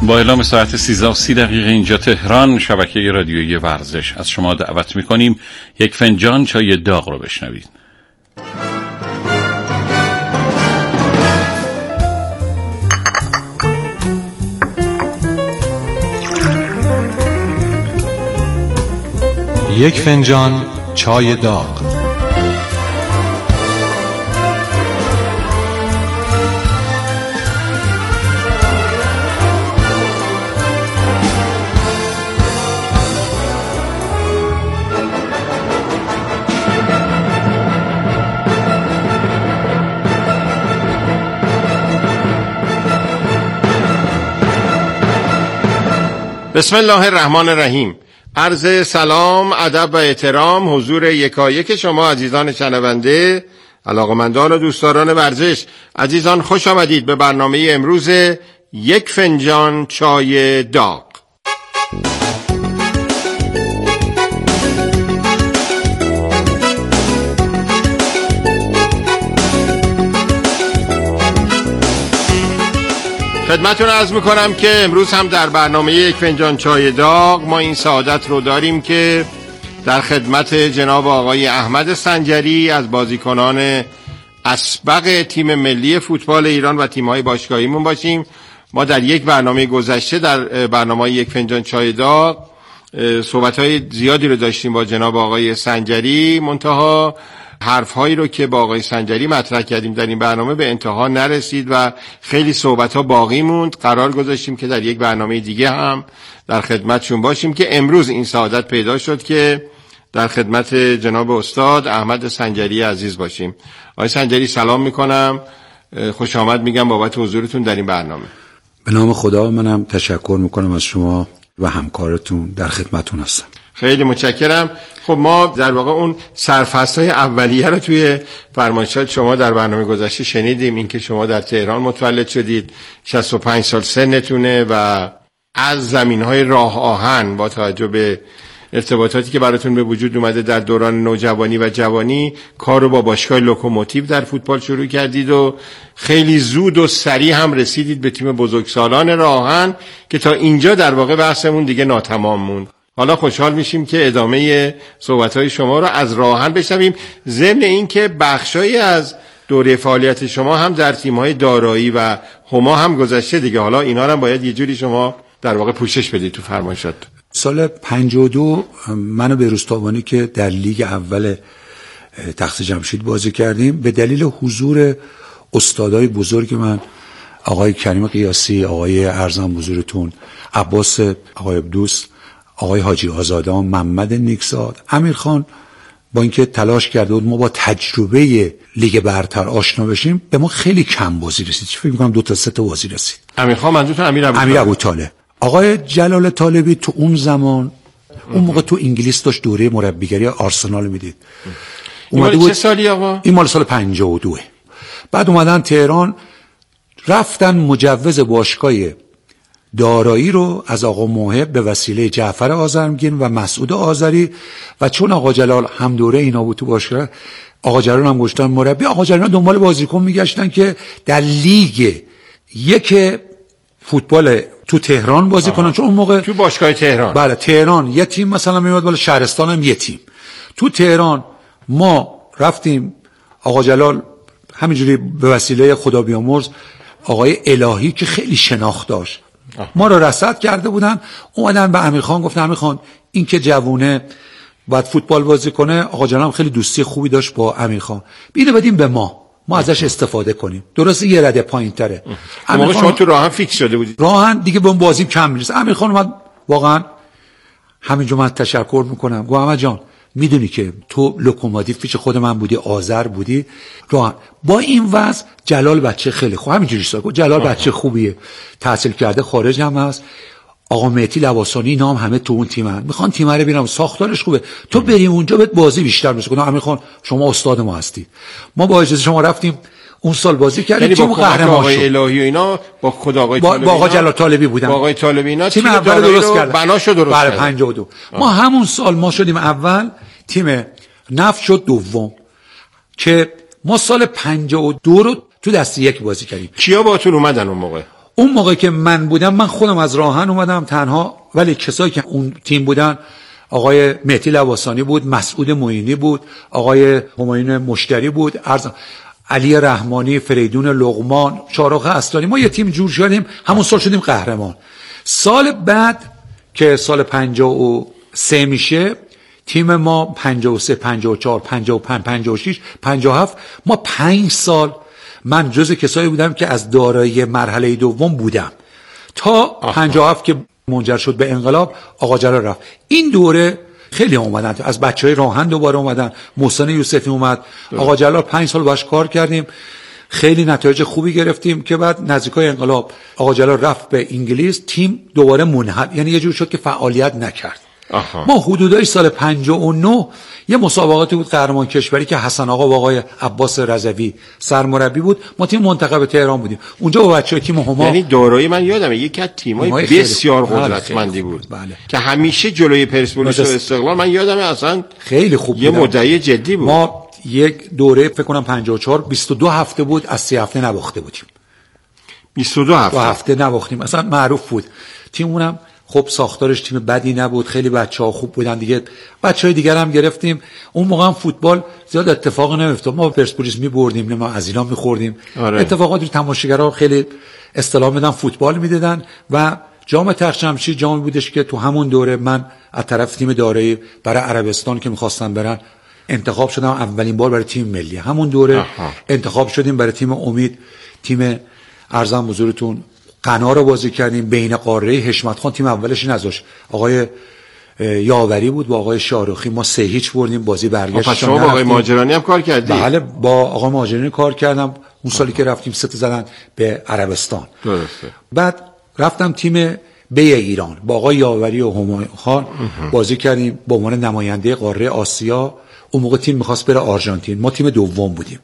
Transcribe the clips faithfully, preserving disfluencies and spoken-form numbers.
با اعلام ساعت سیزده و سی دقیقه اینجا تهران، شبکه رادیویی ورزش، از شما دعوت میکنیم یک فنجان چای داغ رو بشنوید. یک فنجان چای داغ. بسم الله الرحمن الرحیم. عرض سلام، ادب و احترام حضور یکایک شما عزیزان شنونده، علاقمندان و دوستداران ورزش. عزیزان خوش آمدید به برنامه امروز یک فنجان چای داغ. خدمتتون عرض میکنم که امروز هم در برنامه یک فنجان چای داغ ما این سعادت رو داریم که در خدمت جناب آقای احمد سنجری از بازیکنان اسبق تیم ملی فوتبال ایران و تیم‌های باشگاهیمون باشیم. ما در یک برنامه گذشته در برنامه یک فنجان چای داغ صحبت‌های زیادی رو داشتیم با جناب آقای سنجری، منتها حرف‌هایی رو که با آقای سنجری مطرح کردیم در این برنامه به انتها نرسید و خیلی صحبت‌ها باقی موند. قرار گذاشتیم که در یک برنامه دیگه هم در خدمتشون باشیم که امروز این سعادت پیدا شد که در خدمت جناب استاد احمد سنجری عزیز باشیم. آقای سنجری سلام میکنم، خوش آمد میگم بابت حضورتون در این برنامه. به نام خدا منم تشکر میکنم از شما و همکارتون، در خدمتون هستم. خیلی متشکرم. خب ما در واقع اون سرفصل‌های اولیه رو توی فرمایشات شما در برنامه گذشته شنیدیم، اینکه شما در تهران متولد شدید، شصت و پنج سال سنتونه و از زمین‌های راه آهن با توجه به ارتباطاتی که براتون به وجود اومده در دوران نوجوانی و جوانی کار رو با باشگاه لوکوموتیو در فوتبال شروع کردید و خیلی زود و سریع هم رسیدید به تیم بزرگسالان راه آهن که تا اینجا در واقع بحثمون دیگه ناتمام موند. حالا خوشحال میشیم که ادامه صحبت‌های شما رو از راه آهن بشنویم، ضمن این که بخشایی از دوره فعالیت شما هم در تیم‌های دارایی و هما هم گذشته دیگه. حالا اینا رو هم باید یه جوری شما در واقع پوشش بدید تو فرمایشات. سال پنجاه و دو من و بهروزتابانی که در لیگ اول تخت جمشید بازی کردیم، به دلیل حضور استادای بزرگ من، آقای کریم قیاسی، آقای ارزم حضورتون، عباس آقای عبدوس، آقای حاجی آزادان، محمد نیکزاد، امیرخان، با اینکه تلاش کرده بود ما با تجربه لیگ برتر آشنا بشیم، به ما خیلی کم بازی رسید. فکر می‌کنم دو تا سه تا بازی رسید. امیرخان منظورتون امیر ابو امیر ابو طالب. آقای جلال طالبی تو اون زمان اون موقع تو انگلیس داشت دوره مربیگری آرسنال میدید. اومده بود. چه سالی آقا؟ این مال سال پنجاه و دو. بعد اومدن تهران، رفتن مجوز باشگاه دارایی رو از آقا موهب به وسیله جعفر آذرمگین و مسعود آذری، و چون آقا جلال هم دوره اینا بود تو باشگاه، آقا جلال هم گشتن مربی. آقا جلال دنبال بازیکن میگشتن که در لیگ یک فوتبال تو تهران بازی آها. کنن، چون اون موقع تو باشگاه تهران، بله تهران یه تیم مثلا میومد، بالا شهرستان هم یه تیم. تو تهران ما رفتیم، آقا جلال همینجوری به وسیله خدا بیامرز آقای الهی که خیلی شناخت داشت آه. ما رو رصد کرده بودن، اومدن به امیرخان گفتن امیرخان این که جوونه باید فوتبال بازی کنه. آقا جلال هم خیلی دوستی خوبی داشت با امیرخان، بیره بدیم به ما ما ازش استفاده کنیم. درسته یه رده پایین‌تره. اما شما تو راهن فیکس شده بودید. راهن دیگه به اون بازی کم میرسه. امیرخان اومد، واقعا همینجا من تشکر میکنم، گفت احمد جان میدونی که تو لوکوموتیو پیش خود من بودی، آذر بودی، راهن با این وضع جلال بچه خیلی خوب، همینجوری ساکو جلال آه. بچه خوبیه، تحصیل کرده، خارج هم هست. آقا مهدی لواسانی نام همه تو اون تیمن، میخوان تیم رو ببینم، ساختارش خوبه، تو بریم اونجا بهت بازی بیشتر میشه. گفتم امیرخان شما استاد ما هستی. ما با اجازه شما رفتیم اون سال بازی کردیم، تیم قهرمان شد. آقای الهی و اینا با خود آقای با طالبی، با آقا جلال طالبی بودن، با آقای طالبی اینا تیم اول درست کرد، بناشو درست کرد. برای پنجاه و دو ما همون سال ما شدیم اول، تیم نفت شد دوم، که ما سال پنجاه و دو رو تو دسته یک بازی کردیم. کیا باهاتون اومدن اون موقع؟ اون موقع که من بودم، من خودم از راهن اومدم تنها، ولی کسایی که اون تیم بودن آقای مهدی لواسانی بود، مسعود معینی بود، آقای همایون مشتری بود، ارز... علی رحمانی، فریدون لقمان، شارخ استانی. ما یه تیم جور شدیم، همون سال شدیم قهرمان. سال بعد که سال پنجاه و سه میشه، تیم ما پنجاه و سه، پنجاه و چهار، پنجاه و پنج، پنجاه و شش، پنجاه و هفت، ما پنج سال من جز کسایی بودم که از دارایی مرحله دوم بودم تا پنجاه و هفت که منجر شد به انقلاب. آقا جلال رفت. این دوره خیلی اومدن، از بچهای راهن دوباره اومدن، محسن یوسفی اومد، آقا جلال پنج سال باش کار کردیم، خیلی نتایج خوبی گرفتیم که بعد نزدیکای انقلاب آقا جلال رفت به انگلیس، تیم دوباره منحل، یعنی یه جور شد که فعالیت نکرد. آها. ما حدودای سال پنجاه و نه یه مسابقاتی بود قهرمان کشوری که حسن آقا و آقای عباس رضوی سرمربی بود، ما تیم منتخب تهران بودیم اونجا با بچهای تیم هما. یعنی دوره‌ای من یادمه یکی از تیم‌های بسیار قدرتمندی بود بله. که همیشه جلوی پرسپولیس و استقلال من یادمه اصلا خیلی خوب یه مدعی جدی بود. ما یک دوره فکر کنم پنجاه و چهار بیست و دو هفته بود، از سی هفته نباخته بودیم. بیست و دو هفته دو هفته نباختیم، اصلا معروف بود تیمونم. خب ساختارش تیم بدی نبود، خیلی بچه‌ها خوب بودن دیگه، بچه‌های دیگر هم گرفتیم. اون موقع هم فوتبال زیاد اتفاق نمی‌افتاد، ما پرسپولیس می‌بردیم، ما از اینا می‌خوردیم. آره. اتفاقاتی تماشاگرها خیلی اصطلاح میدن فوتبال میدادن و جام تخت جمشید جامی بودش که تو همون دوره من از طرف تیم دارایی برای عربستان که می‌خواستن برن انتخاب شدم، اولین بار برای تیم ملی. همون دوره آها. انتخاب شدیم برای تیم امید، تیم ارزم حضورتون قنا رو بازی کردیم بین قاره. حشمت خان تیم اولش نذاشت، آقای یاوری بود با آقای شارخی، ما سه هیچ بردیم، بازی برگشت. پس شما با آقای ماجرانی هم کار کردی؟ بله با آقای ماجرانی کار کردم. اون سالی که رفتیم سه تا زدن به عربستان. درسته. بعد رفتم تیم بی ایران با آقای یاوری و همایون خان بازی کردیم به عنوان نماینده قاره آسیا. اون موقع تیم می‌خواست بره آرژانتین، ما تیم دوم بودیم.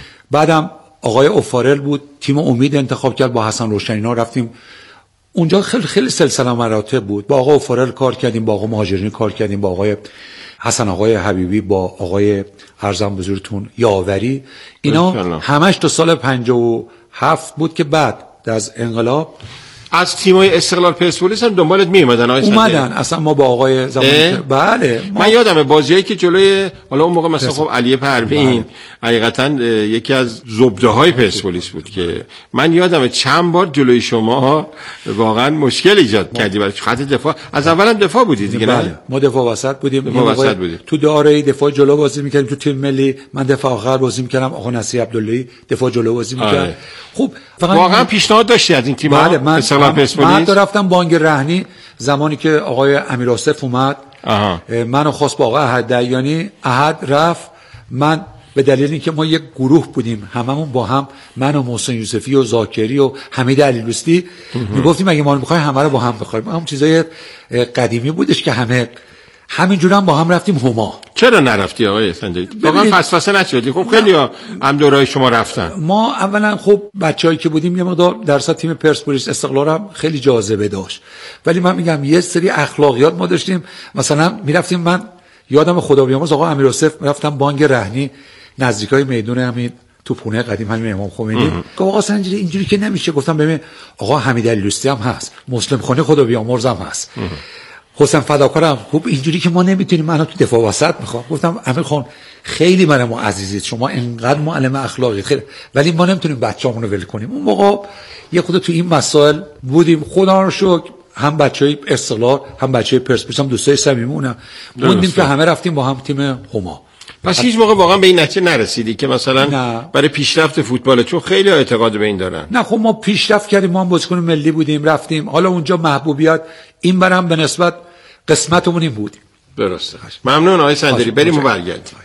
بعدم آقای اوفارل بود، تیم امید انتخاب کرد، با حسن روشنینا رفتیم اونجا. خیلی خیلی سلسله مراتب بود، با آقای اوفارل کار کردیم، با آقای مهاجرینی کار کردیم، با آقای حسن آقای حبیبی، با آقای ارزم بزرگتون یاوری. اینا همش تا سال پنجاه و هفت بود که بعد از انقلاب از تیم‌های استقلال پرسپولیس هم دنبالت می‌اومدن. اومدن اصلا ما با آقای زمانی بله ما... من یادمه بازیایی که جلوی حالا اون موقع مثلا خب علی پروین حقیقتا یکی از زبده‌های پرسپولیس بود که من یادمه چند بار جلوی شما واقعا مشکل ایجاد کردی برای خط دفاع. از اول هم دفاع بودی دیگه نه؟ بله ما دفاع وسط بودیم، دفاع وسط بودیم. تو دارایی دفاع جلو بازی می‌کردیم، تو تیم ملی من دفاع آخر بازی می‌کردم، آقا نصیر عبداللهی دفاع جلو بازی می‌کرد. خب واقعا پیشنهاد داشتی از این تیم‌ها؟ بله من من رفتم بانک رهنی زمانی که آقای امیر آصف اومد. آها. منو خواست با آقای احد دیانی، احد رفت. من به دلیل اینکه ما یک گروه بودیم هممون با هم، من و محسن یوسفی و زاکری و حمید علیدوستی، میگفتیم اگه ما رو می‌خوایم همه رو با هم بخوایم. هم چیزای قدیمی بودش که همه همینجوری هم با هم رفتیم هما. چرا نرفتی آقای سنجری؟ واقعا فسفسه نشدی؟ خب خیلی هم دورای شما رفتن. ما اولا خب بچه‌ای که بودیم یه مقدار درصد تیم پرسپولیس استقلال هم خیلی جاذبه داشت، ولی من میگم یه سری اخلاقیات ما داشتیم. مثلا میرفتیم، من یادم خدا بیامرز آقا امیر آصف رفتم بانک رهنی نزدیکای میدون همین تو پونه قدیم همین امام خمینی. آقا سنجری اینجوری که نمیشه. گفتم ببین آقا حمید علیدوستی هم هست، مسلم خانی خدا بیامرز هم هست، حسین فداکارم. خوب اینجوری که ما نمیتونیم، منو تو دفاع وسط میخوام. گفتم امیر خان خیلی برای ما عزیزید، شما اینقدر معلم اخلاقی خیلی، ولی ما نمیتونیم بچه‌مون رو ول کنیم. اون موقع یه خود تو این مسائل بودیم. خدا رو شکر هم بچهای استقلال هم بچهای پرسپولیس هم دوستای صمیمونم بودیم که همه رفتیم با هم تیم هما. پس هیچ موقع واقعا به این نتیجه نرسیدی که مثلا نه. برای پیشرفت فوتبال، چون خیلی اعتقاد به این دارن؟ نه خب ما پیشرفت کردیم، ما هم بازیکن ملی بودیم، رفتیم. حالا اونجا محبوبیت این برام به نسبت قسمتمون این بود. درسته. ممنون آقای سندری، بریم و برگردیم.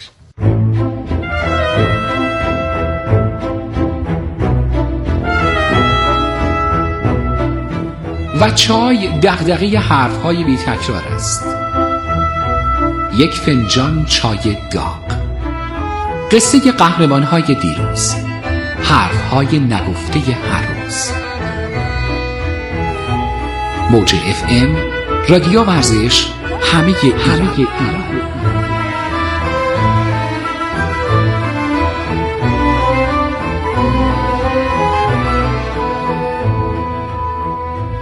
و چای دغدغه حرف‌های بی تکرار است. یک فنجان چای داغ، قصه قهرمان‌های دیروز، حرف‌های نگفته هر روز. موج اف ام، رادیو ورزش، همه همه ایران.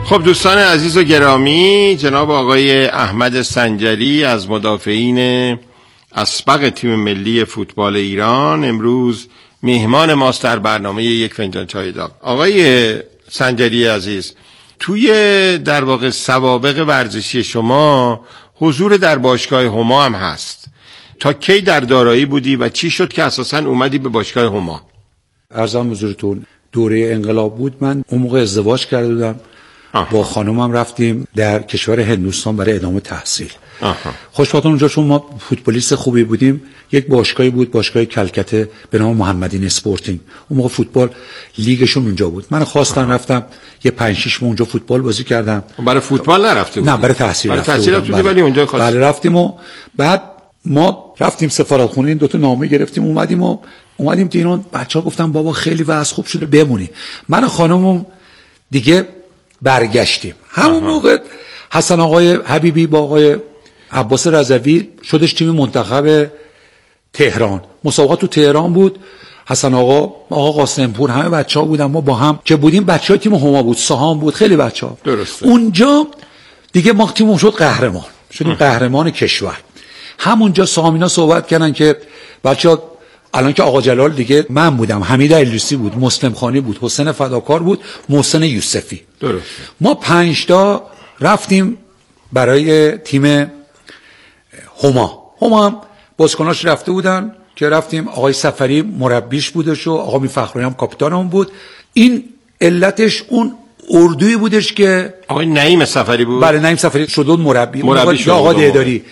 خب دوستان عزیز و گرامی، جناب آقای احمد سنجری از مدافعین اسبق تیم ملی فوتبال ایران امروز مهمان ماست در برنامه یک فنجان چای داغ. آقای سنجری عزیز، توی در واقع سوابق ورزشی شما حضور در باشگاه هما هم هست. تا کی در دارایی بودی و چی شد که اساساً اومدی به باشگاه هما؟ عرضم حضورتون دوره انقلاب بود، من اون موقع ازدواج کرده بودم. آه. با خانومم رفتیم در کشور هندوستان برای ادامه تحصیل. خوشبختانه اونجا چون ما فوتبالیست خوبی بودیم، یک باشگاهی بود، باشگاه کلکته به نام محمدین اسپورتینگ. اون موقع فوتبال لیگشون اونجا بود. من خواستم آه. رفتم یه پنج شش ماه اونجا فوتبال بازی کردم. برای فوتبال نرفته بودی؟ نه، برای تحصیل. برای تحصیل رفته بودی، ولی اونجا خواست. بله رفتیم و بعد ما رفتیم سفارتخونه، این دو تا نامه گرفتیم، اومدیم و اومدیم تو ایران. بچه‌ها گفتن بابا خیلی وضع خوب شده بمونی. من و خانومم دیگه برگشتیم. همون موقع حسن آقای حبیبی با آقای عباس رضوی شدش تیم منتخب تهران. مسابقات تو تهران بود. حسن آقا، آقا قاسمپور، همه بچه‌ها بودن. ما با هم که بودیم، بچه‌های تیم هما بود، سهام بود، خیلی بچه‌ها. درسته. اونجا دیگه ما تیم شد قهرمان. شدیم قهرمان کشور. همونجا سامینا صحبت کردن که بچه‌ها الان که آقا جلال دیگه من بودم، حمید علیسی بود، مسلم خانی بود، حسین فداکار بود، محسن یوسفی. درسته. ما پنج تا رفتیم برای تیم هما. هما هم بازیکناش رفته بودن که رفتیم. آقای سفری مربیش بودش و آقا میرفخرایی هم کاپیتانمون بود. این علتش اون اردویی بودش که آقای نعیم سفری بود. بله، نعیم سفری شد مربی. مربی شد. آقا دهداری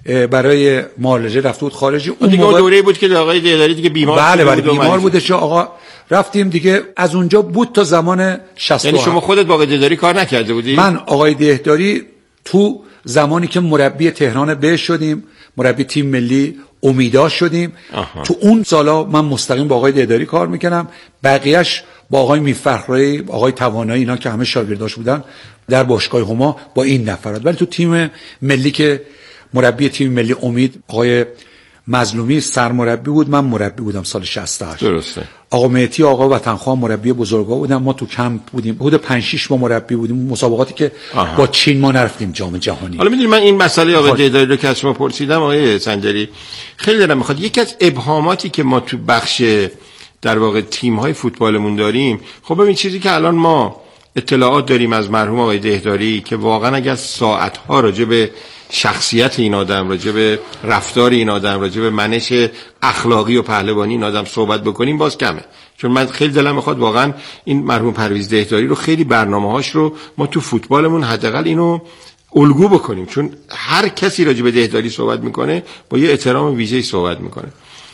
برای معالجه رفته بود خارجی. اون دیگه موقع... دوره بود که آقای دهداری دیگه بیمار بله بله بیمار بودش. آقا رفتیم دیگه. از اونجا بود تا زمان شصت و هفت. یعنی شما خودت با آقای دهداری کار نکرده بودی؟ من آقای دهداری تو زمانی که مربی تهران به شدیم، مربی تیم ملی امیدا شدیم، آها. تو اون سالا من مستقیم با آقای دهداری کار میکنم. بقیهش با آقای میرفخرایی، آقای توانایی، اینا که همه شاگرداش بودن در باشگاه هما با این نفرات. ولی تو تیم ملی که مربی تیم ملی امید آقای مظلومی سرمربی بود، من مربی بودم سال شصت و هشت. درسته. آقا مهدی آقا وطنخواه مربی بزرگا بودن. ما تو کمپ بودیم، حدود پنج شش ما مربی بودیم. مسابقاتی که آها. با چین ما نرفتیم جام جهانی. حالا میدونید من این مسئله آقای دهداری رو که از شما پرسیدم آقای سنجری، خیلی دلم میخواد یکی از ابهاماتی که ما تو بخش در واقع تیم‌های فوتبالمون داریم، خب ببین چیزی که الان ما اطلاعات داریم از مرحوم آقای دهداری که واقعا اگر ساعت‌ها راجع به شخصیت این آدم، راجع به رفتار این آدم، راجع به منش اخلاقی و پهلوانی این آدم صحبت بکنیم باز کمه. چون من خیلی دلم میخواد واقعا این مرحوم پرویز دهداری رو خیلی برنامه‌هاش رو ما تو فوتبالمون حداقل اینو الگو بکنیم، چون هر کسی راجع به دهداری صحبت میکنه با یه احترام ویژه‌ای صحبت میکنه.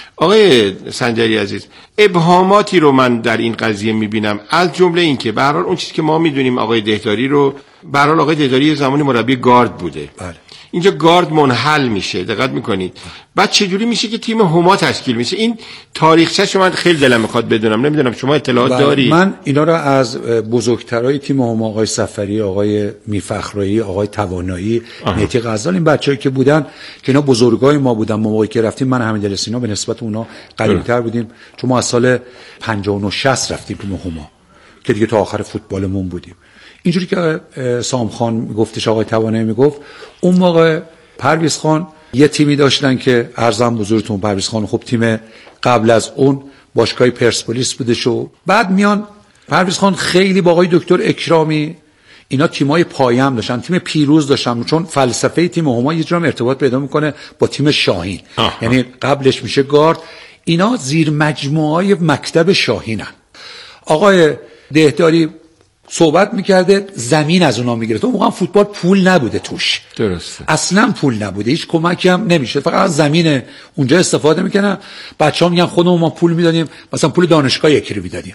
آقای سنجری عزیز، ابهاماتی رو من در این قضیه میبینم، از جمله این که به هر حال اون چیزی که ما میدونیم آقای دهداری رو، به هر حال آقای دهداری زمانی مربی گارد بوده. بله. اینجا گارد منحل میشه، دقت میکنید. بعد چجوری میشه که تیم هما تشکیل میشه؟ این تاریخچه‌ش من خیلی دلم میخواد بدونم. نمیدونم شما اطلاعات داری؟ من اینا رو از بزرگترای تیم هما، آقای سفری، آقای میرفخرایی، آقای توانایی، مهدی غزال، این بچه‌ای که بودن که اینا بزرگای ما بودن. ما موقعی که رفتیم من حمید السینا به نسبت اونا قدیمی‌تر بودیم، چون ما از سال پنجاه و نه شصت رفتیم تیم هما که دیگه تا آخر فوتبالمون بودیم. اینجوری که سام خان میگفتش، آقای توانایی میگفت، اون موقع پرویز خان یه تیمی داشتن که عرضم بزرگتون پرویز خان خب تیم قبل از اون باشگاه پرسپولیس بودش و بعد میان پرویز خان خیلی با آقای دکتر اکرامی اینا تیمای پایم داشتن، تیم پیروز داشتن، چون فلسفه تیم هما یه جور ارتباط پیدا میکنه با تیم شاهین. آه. یعنی قبلش میشه گارد. اینا زیر مجموعه مکتب شاهینن. آقای دهداری صحبت میکرده، زمین از اونا میگیره. تو موقع فوتبال پول نبوده توش. درسته. اصلا پول نبوده، هیچ کمکی هم نمیشه، فقط از زمین اونجا استفاده میکنن. بچه‌ها میگن خودمون ما پول میدادیم، مثلا پول دانشگاه یکی رو میدادیم.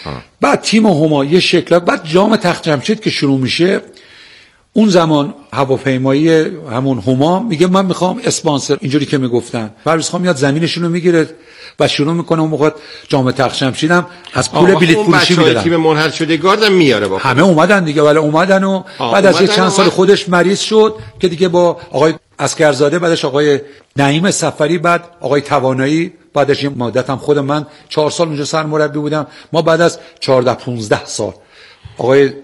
بعد تیم هما یه شکل، بعد جام تخت جمشید که شروع میشه، اون زمان هواپیمایی همون هما میگه من میخوام اسپانسر، اینجوری که میگفتن. پرویز خان میاد زمینشون رو میگیره و شروع میکنه. اون موقع جام تخت جمشید هم از پول بلیط فروشی میدادن. تیم منحل شده گاردم میاره با همه اومدن دیگه، ولی اومدن و بعد از یه چند سال خودش مریض شد که دیگه با آقای اسکرزاده، بعدش آقای نعیم سفری، بعد آقای توانایی، بعدش یه مدت هم خود من چهار سال اونجا سرمربی بودم. ما بعد از چهارده پانزده سال آقای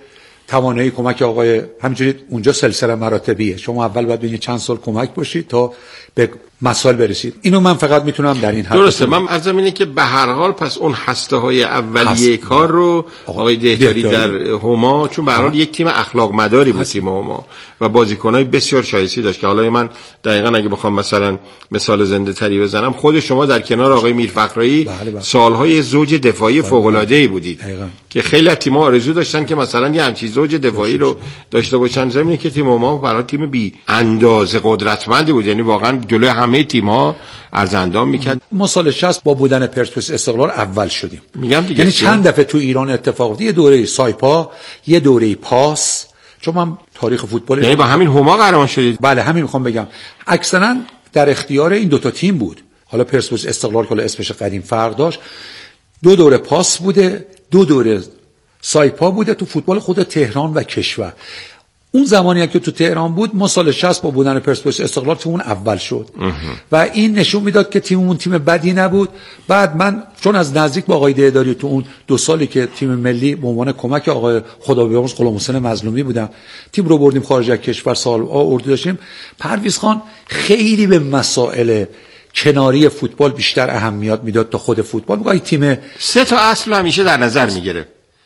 توانایی کمک آقای همینجوری اونجا سلسله مراتبیه، شما اول باید ببینید چند سال کمک باشید تا به مسائل برسید. اینو من فقط میتونم در این حد درسته. من عرضم اینه که به هر حال پس اون هسته های اولیه هست. کار رو آقای دهداری در هما، چون به هر حال یک تیم اخلاق مداری بود تیم هما و بازیکنای بسیار شایسته داشت که حالا من دقیقاً اگه بخوام مثلا مثال زنده تری بزنم، خود شما در کنار آقای میرفخرایی بله بله. سالهای زوج دفاعی فوق العاده ای بودید دقیقاً. که خیلی از تیم‌ها آرزو داشتن که مثلا یه همچین زوج دفاعی رو داشته باشن. زمینه که تیم هما برای تیم بی اندازه قدرتمندی بود، یعنی واقعا جلوی همه تیم‌ها ارزندام میکرد. ما سال شصت با بودن پرسپولیس استقلال اول شدیم. میگم دیگه یعنی چند دفعه تو ایران اتفاق افتاد، یه دوره سایپا، یه دوره پاس، چون من تاریخ فوتبال یعنی با همین هما قهرمان شدید. بله همین میخوام بگم، اکثرا در اختیار این دوتا تیم بود. حالا پرسپولیس استقلال که اسمش قدیم فرق داشت، دو دوره پاس بوده، دو دوره سایپا بوده تو فوتبال خود تهران و کشور. اون زمانی که تو تهران بود ما سال شصت با بودن پرسپولیس استقلال تیمون اول شد و این نشون میداد که تیممون تیم بدی نبود. بعد من چون از نزدیک با آقای دهداری تو اون دو سالی که تیم ملی به عنوان کمک آقای خدا بیامرز غلام حسین مظلومی بودم، تیم رو بردیم خارج از کشور، سال اردو داشتیم، پرویز خان خیلی به مسائل کناری فوتبال بیشتر اهمیت میداد تا خود فوتبال. میگه تیم سه تا اصل همیشه در نظر میگیره: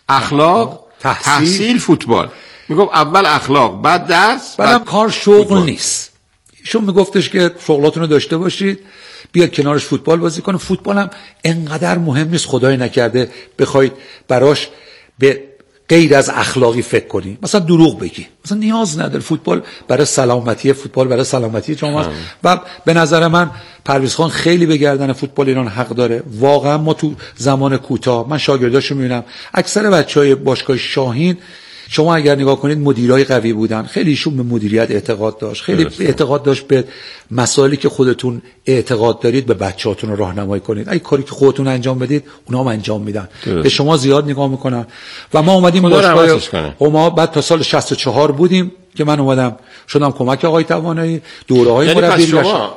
اخلاق، تحصیل, تحصیل فوتبال. میگفت اول اخلاق، بعد درس، بعدم بعد کار شغل فوتبال. نیست. ایشون میگفتش که شغلاتونو داشته باشید، بیاد کنارش فوتبال بازی کنه. فوتبال هم انقدر مهم نیست خدای نکرده بخواید براش به غیر از اخلاقی فکر کنی، مثلا دروغ بگی، مثلا نیاز نداره. فوتبال برای سلامتی، فوتبال برای سلامتی شما. و به نظر من پرویز خان خیلی به گردن فوتبال ایران حق داره. واقعا ما تو زمان کوتاه، من شاگرداشو میبینم، اکثر بچهای باشگاه شاهین شما اگر نگاه کنید مدیرای قوی بودن، خیلی ایشون به مدیریت اعتقاد داشت، خیلی درسته. اعتقاد داشت به مسائلی که خودتون اعتقاد دارید به بچه‌هاتون رو راهنمایی کنید. اگه کاری که خودتون انجام بدید اونا هم انجام میدن، درسته. به شما زیاد نگاه میکنن. و ما اومدیم باشگاه ما بعد تا سال شصت و چهار بودیم که من اومدم شدم کمک آقای توانایی، دوره‌های مربی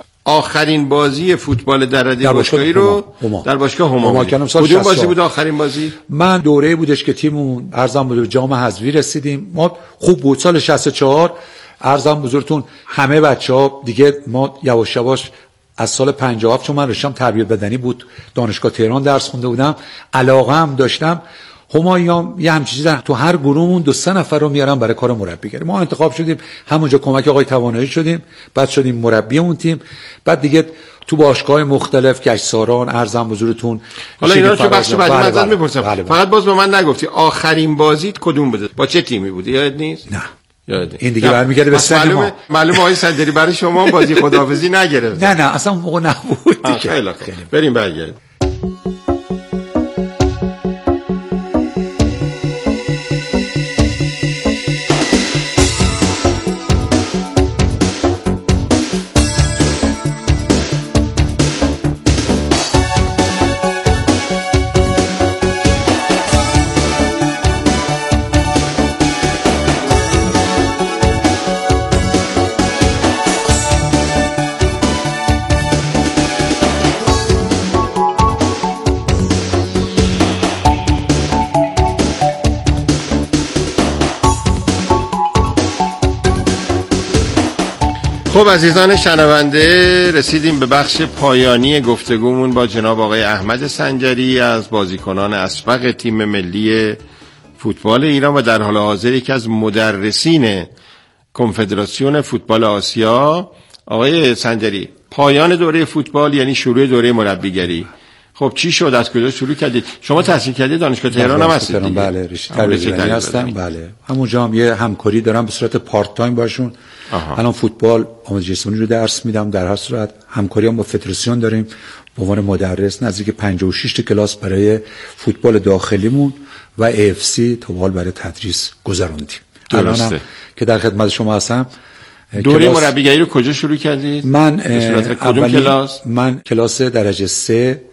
آخرین بازی فوتبال در رده باشگاهی رو هما. در باشگاه هما, هما کدوم بازی بود آخرین بازی؟ من دوره بودش که تیممون ارزم بود جام حذفی رسیدیم. ما خوب بود سال شصت و چهار. ارزم بزرگتون همه بچه‌ها دیگه، ما یواش یواش از سال پنجاه و هفت چون من رشتم تربیت بدنی بود، دانشگاه تهران درس خونده بودم، علاقه هم داشتم. همایام یه همچین چیزا تو هر گروهمون دو سه نفر رو میارن برای کار مربیگری. ما انتخاب شدیم، همونجا کمک آقای توانایی شدیم، بعد شدیم مربی اون تیم، بعد دیگه تو باشگاه مختلف گشتساران، ارزم بزرگتون. حالا اینا رو بخش بعدی من ازت میپرسم. فقط باز به من نگفتی آخرین بازیت کدوم بوده؟ با چه تیمی بودی؟ یاد نیست؟ نه. یاد این دیگه برمیگرده به سن ما. معلومه آقای صدری برای شما بازی خداحافظی نگرفت. نه نه اصلا موقع نبود دیگه. خیلی بریم برگردیم. خب عزیزان شنونده، رسیدیم به بخش پایانی گفتگومون با جناب آقای احمد سنجری از بازیکنان اسبق تیم ملی فوتبال ایران و در حال حاضر یکی از مدرسین کنفدراسیون فوتبال آسیا. آقای سنجری، پایان دوره فوتبال یعنی شروع دوره مربیگری. خب چی شد؟ از کجا شروع کردید؟ شما تحصیل کردید دانشگاه تهران هم هستید دیگه؟ بله، رشته تربیت بدنی هستم. بله، همونجا هم یه همکاری دارم به صورت پارت تایم باشون. آها. الان فوتبال آموزش جسمانی رو درس میدم، در هر صورت همکاری هم با فدراسیون داریم به عنوان مدرس. نزدیک پنجاه و شش تا کلاس برای فوتبال داخلیمون و ای اف سی تا حال برای تدریس گذروندیم. الانم که در خدمت شما هستم. دوره مربیگری رو کجا شروع کردید؟ من کدوم کلاس؟ من کلاس درجه سه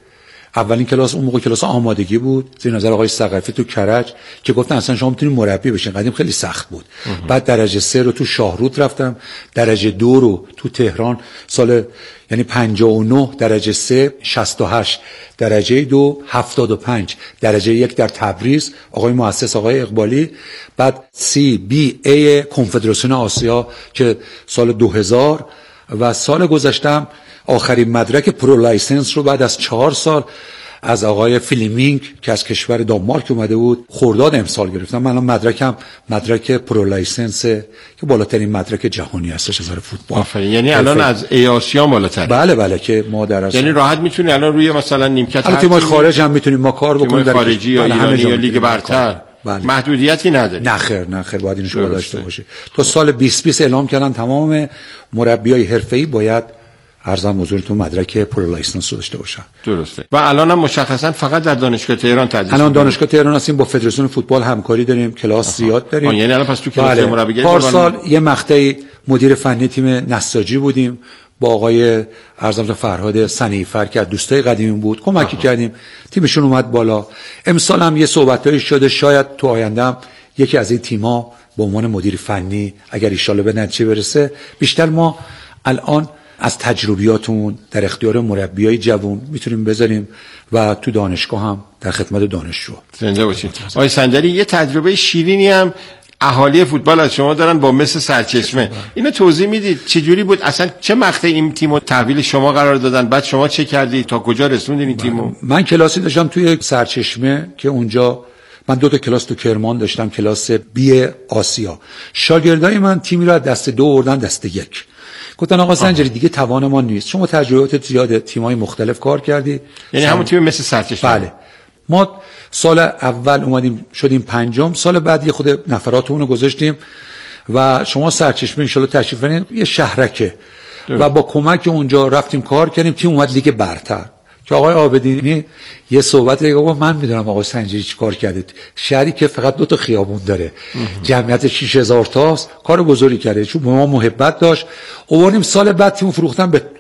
اولین کلاس اون موقع کلاس آمادگی بود زیر نظر آقای ثقفی تو کرج که گفتن اصلا شما میتونید مربی بشین. قدیم خیلی سخت بود. بعد درجه سه رو تو شاهرود رفتم، درجه دو رو تو تهران سال یعنی پنجاه و نه درجه سه، شصت و هشت درجه دو، هفتاد و پنج درجه یک در تبریز آقای مؤسس آقای اقبالی. بعد سی بی ای کنفدراسیون آسیا که سال دو هزار و سال گذشتم آخرین مدرک پرو لایسنس رو بعد از چهار سال از آقای فلیمینگ که از کشور دانمارک اومده بود خرداد امسال گرفتم. من الان مدرکم مدرک پرو لایسنس که بالاترین مدرک جهانی هستش از فوتبال. آفرین. یعنی الان از ای آسیا بالاتره. بله بله که ما در از یعنی راحت میتونی الان روی مثلا نیمکت هر تیم خارج هم میتونیم ما کار بکنیم در خارجی یا ایرانی یا لیگ برتر. بله. محدودیتی نداره. نه خیر نه خیر باید اینو داشته باشه. تا سال بیست بیست اعلام کردن تمام مربیای حرفه‌ای باید ارزم حضورتون مدرک پرو لایسنس داشته باشن. درسته. و الان هم مشخصا فقط در دانشگاه تهران تدریس. الان دانشگاه تهران هستیم، با فدراسیون فوتبال همکاری داریم، کلاس آها. زیاد داریم. آه. یعنی الان پس تو کلاس بله. مربیگری پارسال یه مقطعی مدیر فنی تیم نساجی بودیم با آقای ارزم فرهاد سنیفر که دوستای قدیمی بود، کمکی آها. کردیم، تیمشون اومد بالا. امسال هم یه صحبتایی شده شاید تو آینده یکی از این تیم‌ها به عنوان مدیر فنی اگر ان شاءالله به نتیجه برسه. بیشتر ما الان از تجربیاتمون در اختیار مربیای جوان میتونیم بذاریم و تو دانشگاه هم در خدمت دانشجو. زنده باشید. آقای سنجری، یه تجربه شیرینی هم اهالی فوتبال از شما دارن با مثل سرچشمه. اینو توضیح میدید چه جوری بود؟ اصلا چه مقطعی این تیمو تحویل شما قرار دادن؟ بعد شما چه کردید تا کجا رسوندین این تیمو؟ من کلاسی داشتم توی سرچشمه که اونجا من دو تا کلاس تو کرمان داشتم، کلاس بی آسیا. شاگردای من تیمی رو از دست دو آوردن دست یک. گفتن آقا سنجری دیگه توان ما نیست، شما تجربیات زیاده، تیم‌های مختلف کار کردی. یعنی همون تیم مثل سرچشمه. بله. ما سال اول اومدیم شدیم پنجم، سال بعد یه خود نفراتمون رو گذاشتیم و شما سرچشمه ان شاء الله تشریف برین، یه شهرکه و با کمک اونجا رفتیم کار کردیم، تیم اومد لیگ برتر. که آقای عابدینی یه صحبت گفت من میدونم آقای سنجری چی کار کردید، شهری که فقط دو تا خیابون داره، جمعیت شش هزار تاست، کار بزرگی کرده، چون به ما محبت داشت. آوردیم سال بعد تیم فروختن به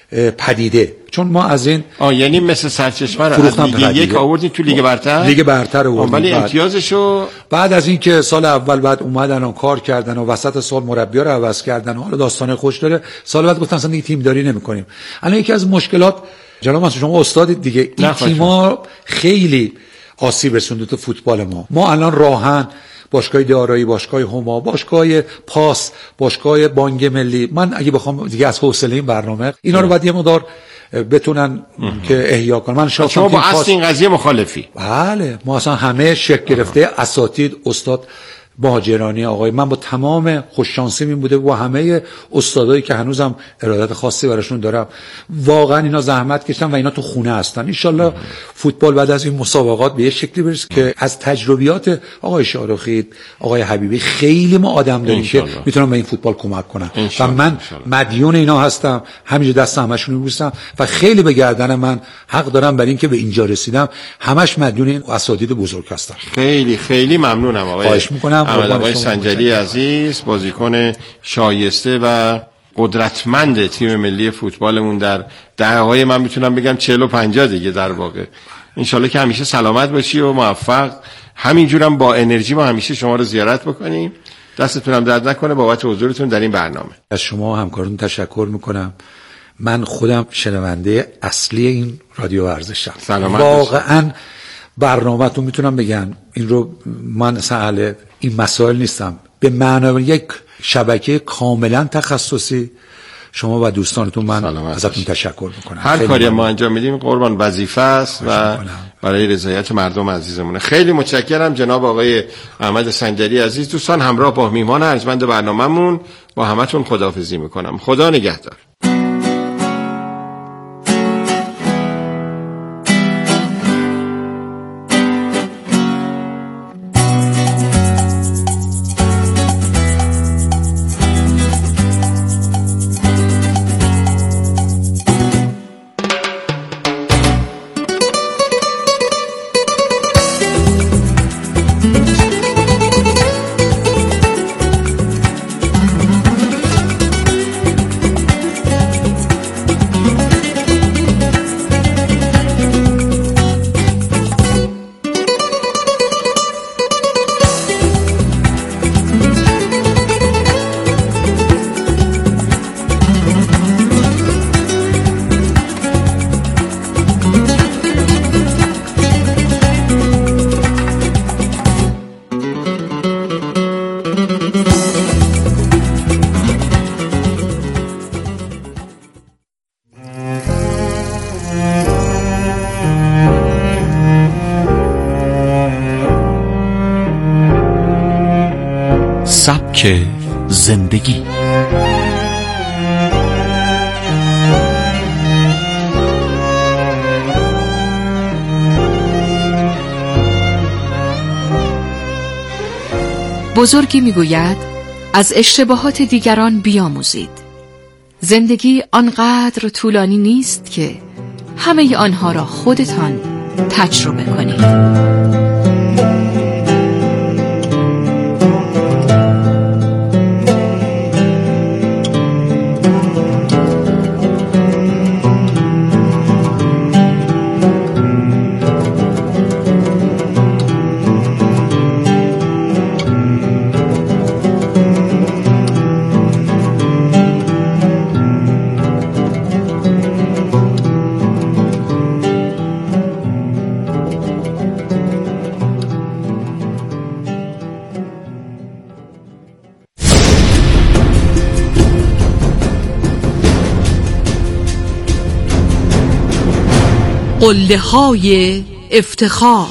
پدیده، چون ما از این آ یعنی مثل سرچشمه رو از لیگ یک آوردین تو لیگ برتر. لیگ برتر آوردیم، ولی امتیازشو بعد از این که سال اول بعد اومدن و کار کردن و وسط سال مربی رو عوض کردن و حالا داستان خوش داره، سال بعد گفتن اصلا دیگه تیم داری نمی‌کنیم. الان یکی از مشکلات جناب منصور شما استادید دیگه، این تیم‌ها خیلی آسیب رسونده تو فوتبال ما. ما الان راهن باشگاه دارایی، باشگاه هما، باشگاه پاس، باشگاه بانک ملی، من اگه بخوام دیگه از حوصله این برنامه اینا رو بعد یه مقدار بتونن که احیا کنن. من شاید شما با اصل این قضیه مخالفی؟ بله، ما اصلا همه شکل گرفته اساتید، استاد مهاجرانی آقای من با تمام خوششانسی این بوده و همه استادایی که هنوزم ارادت خاصی براشون دارم، واقعا اینا زحمت کشیدن و اینا تو خونه هستن. ان شاءالله فوتبال بعد از این مسابقات به یه شکلی برسه که از تجربیات آقای شارخی، آقای حبیبی خیلی ما آدم داریم که میتونن به این فوتبال کمک کنن و من مدیون اینا هستم، همینجا دست همشون میبوسم و خیلی به گردن من حق دارم برای اینکه به اینجا رسیدم. همش مدیون این اساتید بزرگ هستم. خیلی خیلی ممنونم آقای خواهش میکنم. احمد آقای سنجری عزیز، بازیکن شایسته و قدرتمند تیم ملی فوتبالمون در دهه‌های من میتونم بگم چهل و پنجاه دیگه در واقع. انشالله که همیشه سلامت باشی و موفق. همینجورم با انرژی ما همیشه شما رو زیارت بکنیم. دستتونم درد نکنه بابت حضورتون در این برنامه. از شما همکاران تشکر میکنم. من خودم شنونده اصلی این رادیو ورزشم. واقعا برنامه‌تون میتونم بگم این رو، من اصلا این مسائل نیستم، به معنای یک شبکه کاملا تخصصی شما و دوستانتون من ازتون تشکر میکنم. هر کاری ما انجام میدیم قربان وظیفه است و برای رضایت مردم عزیزمونه. خیلی متشکرم جناب آقای احمد سنجری عزیز. دوستان همراه با میهمان ارجمند برنامه‌مون با همتون خداحافظی میکنم. خدا نگهدار. سبک زندگی. بزرگی میگوید از اشتباهات دیگران بیاموزید. زندگی آنقدر طولانی نیست که همه آنها را خودتان تجربه کنید. قله های افتخار.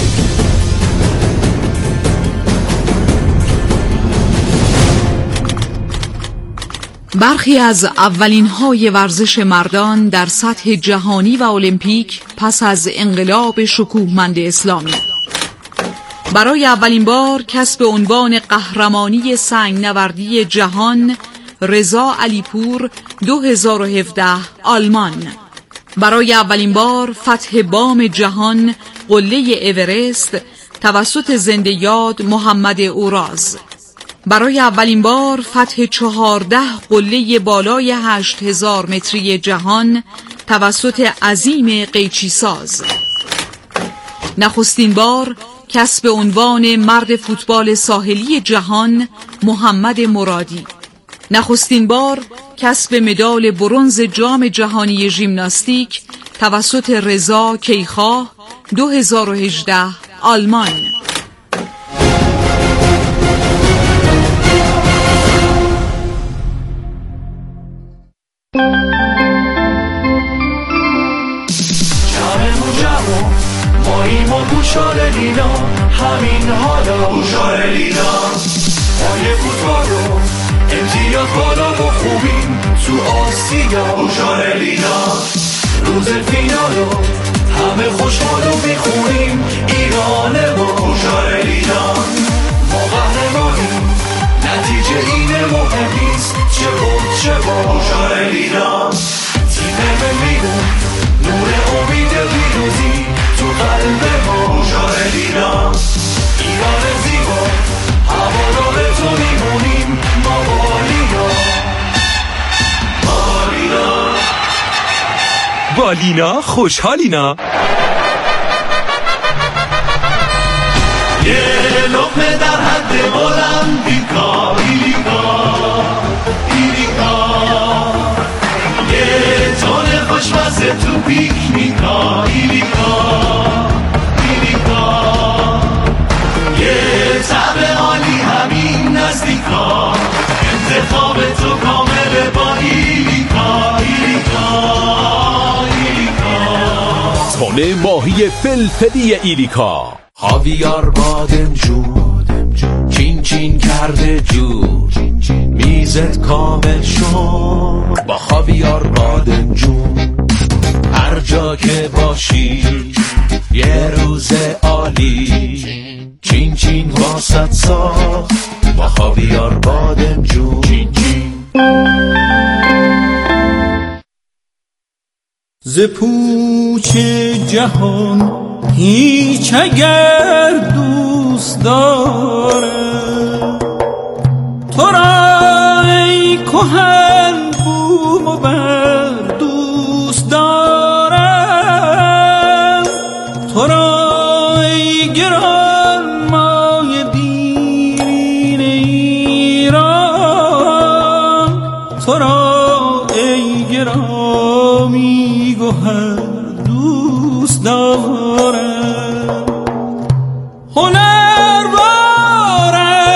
برخی از اولین های ورزش مردان در سطح جهانی و المپیک پس از انقلاب شکوهمند اسلامی. برای اولین بار کسب عنوان قهرمانی سنگنوردی جهان رضا علیپور دو هزار و هفده آلمان. برای اولین بار فتح بام جهان قله اورست توسط زنده یاد محمد اوراز. برای اولین بار فتح چهارده قله بالای هشت هزار متری جهان توسط عظیم قیچی ساز. نخستین بار کسب عنوان مرد فوتبال ساحلی جهان محمد مرادی. نخستین بار کسب مدال برنز جام جهانی ژیمناستیک توسط رضا کیخواه دو هزار و هجده آلمان. ماییم و بوشار لینا همین حالا بوشار لینا پای فوتبال رو امتیاز بالا و خوبیم تو آسیا بوشار لینا روز فینال رو همه خوشحال و میخونیم ایران ما بوشار لینا ما قهرمانیم نتیجه اینه مهم نیست چه بود چه با بوشار لینا تیم ملیمون نور امید پیروزی تو قلب ما بوشار لینا ایران زیبا هوادار تو میمونیم ما بالینا بالینا بالینا خوشحالینا یه لقمه در حد بلندیکا ایلیکا ایلیکا یه تون خوشمزه تو پیکنیکا ایلیکا ایلیکا یه طبع عالی همین نزدیکا انتخاب تو کامل با ایلیکا ایلیکا ایلیکا تون ماهی فلفلی ایلیکا خاویار بادمجون چین چین کرده جور میزت کامل شد با خاویار بادمجون هر جا که باشی یه روز عالی چین چین واسط ساخت با خاویار بادمجون چین چین ز پوچ جهان هیچ اگر دوست داره تو را ای کهن بوم و بر دوست دارم تو را ای گران مایه دیرین ایران تو را ای گرامی گوهر